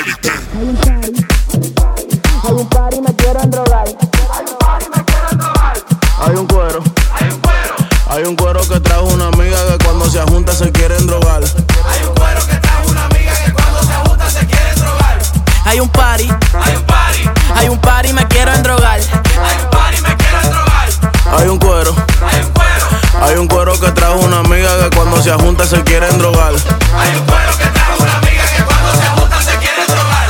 Hay un party, me quieren drogar. Hay un cuero. Hay un cuero que trajo una amiga que cuando se junta se quieren drogar. Hay un cuero que trajo una amiga que cuando se junta se quieren drogar. Hay un party. Hay un party, me quieren drogar. Hay un party, me quieren drogar. Hay un cuero. Hay un cuero que trajo una amiga que cuando se junta se quieren drogar. Hay un cuero que trajo una amiga que cuando se junta se quieren drogar.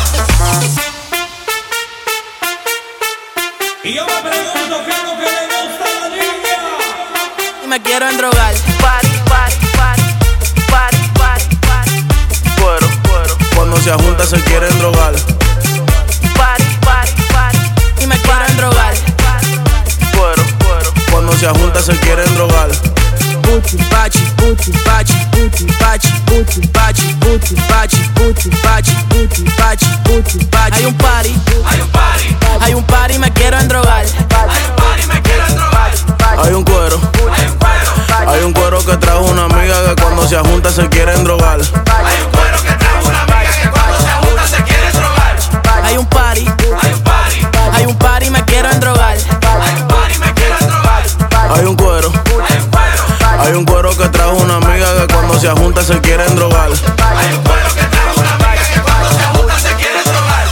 Y yo me pregunto qué es lo que le gusta a la niña. Y me quieren drogar. Party, party, party. Party, party, party. Cuero. Cuando se junta se quieren drogar. Party, party, party. Y me quieren drogar. Cuero. Cuando se junta se quieren drogar. Puchi, pachi, puchi, pachi, puchi, pachi, puchi, pachi, puchi, pachi, puchi, pachi, puchi, pachi, puchi, pachi. Hay un party. Hay un party, me quieren drogar. Hay un party, me quieren drogar. Hay un cuero. Hay un cuero que trajo una amiga que cuando se junta se quieren drogar. Hay un cuero que trajo una amiga que cuando se junta se quieren drogar. Hay un party. Hay un party, me quieren drogar. Hay un party, me quieren drogar. Hay un cuero. Hay un cuero que trajo una amiga que cuando se junta se quieren drogar. Hay un cuero que trajo una amiga que cuando se junta se quieren drogar.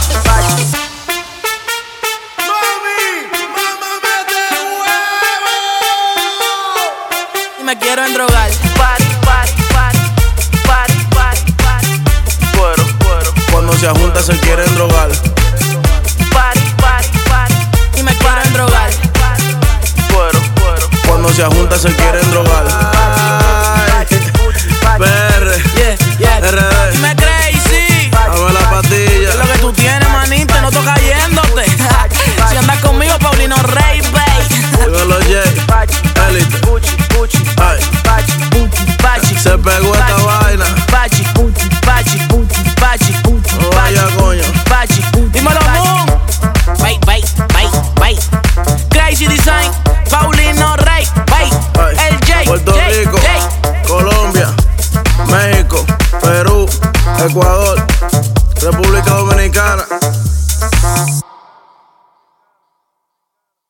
Y me quieren drogar. Party, party, party. Party, party, party. Cuero. Cuando se junta se quieren drogar. Party, party, party. Y me quieren drogar. Cuero. Cuando se junta se quieren drogar. PR. RD. Dime crazy. Dame la patilla. ¿Qué es lo que tú tienes, manito? No estoy cayéndote. Si andas conmigo, Paulino Rey, baby. Dímelo, Jay. Elite. Ay. Se pegó esta vaina. No vaya, coño. Dímelo, Moon. Bye. Crazy Design, Paulino Rey, Ay. el J. Puerto Rico, Colombia, México, Perú, Ecuador.